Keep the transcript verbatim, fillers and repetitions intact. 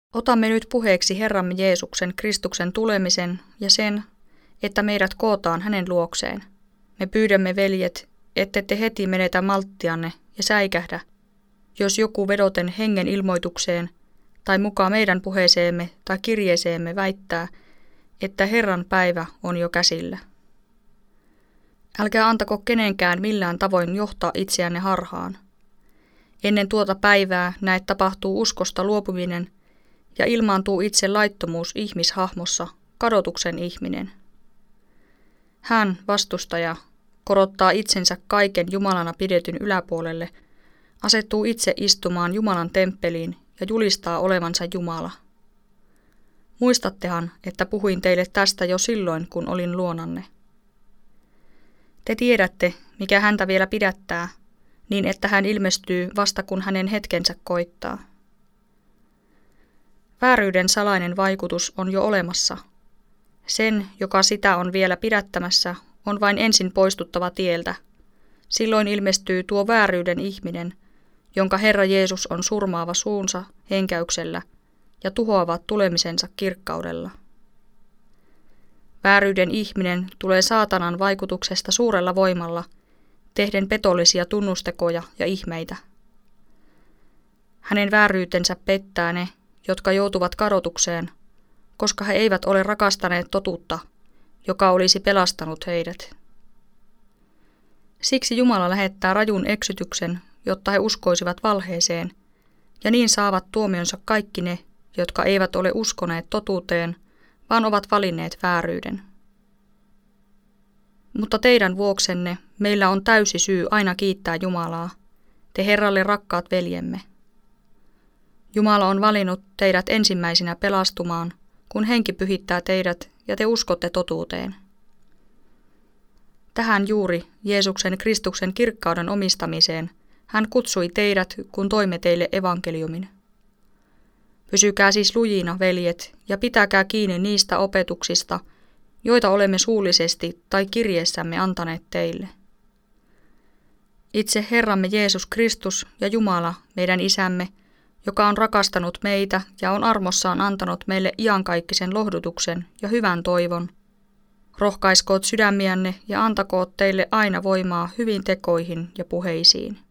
Otamme nyt puheeksi Herramme Jeesuksen Kristuksen tulemisen ja sen, että meidät kootaan hänen luokseen. Me pyydämme, veljet, ette te heti menetä malttianne ja säikähdä, jos joku vedoten hengen ilmoitukseen tai mukaan meidän puheeseemme tai kirjeeseemme väittää, että Herran päivä on jo käsillä. Älkää antako kenenkään millään tavoin johtaa itseänne harhaan. Ennen tuota päivää näet tapahtuu uskosta luopuminen ja ilmaantuu itse laittomuus ihmishahmossa, kadotuksen ihminen. Hän, vastustaja, korottaa itsensä kaiken Jumalana pidetyn yläpuolelle, asettuu itse istumaan Jumalan temppeliin ja julistaa olevansa Jumala. Muistattehan, että puhuin teille tästä jo silloin, kun olin luonanne. Te tiedätte, mikä häntä vielä pidättää, niin että hän ilmestyy vasta kun hänen hetkensä koittaa. Vääryyden salainen vaikutus on jo olemassa. Sen, joka sitä on vielä pidättämässä, on vain ensin poistuttava tieltä. Silloin ilmestyy tuo vääryyden ihminen, jonka Herra Jeesus on surmaava suunsa henkäyksellä ja tuhoava tulemisensa kirkkaudella. Vääryyden ihminen tulee saatanan vaikutuksesta suurella voimalla, tehden petollisia tunnustekoja ja ihmeitä. Hänen vääryytensä pettää ne, jotka joutuvat kadotukseen, koska he eivät ole rakastaneet totuutta, joka olisi pelastanut heidät. Siksi Jumala lähettää rajun eksytyksen, jotta he uskoisivat valheeseen, ja niin saavat tuomionsa kaikki ne, jotka eivät ole uskoneet totuuteen, vaan ovat valinneet vääryyden. Mutta teidän vuoksenne meillä on täysi syy aina kiittää Jumalaa, te Herralle rakkaat veljemme. Jumala on valinnut teidät ensimmäisinä pelastumaan, kun henki pyhittää teidät ja te uskotte totuuteen. Tähän juuri Jeesuksen Kristuksen kirkkauden omistamiseen hän kutsui teidät, kun toimme teille evankeliumin. Pysykää siis lujina, veljet, ja pitäkää kiinni niistä opetuksista, joita olemme suullisesti tai kirjeessämme antaneet teille. Itse Herramme Jeesus Kristus ja Jumala, meidän Isämme, joka on rakastanut meitä ja on armossaan antanut meille iankaikkisen lohdutuksen ja hyvän toivon, rohkaiskoot sydämiänne ja antakoot teille aina voimaa hyvin tekoihin ja puheisiin.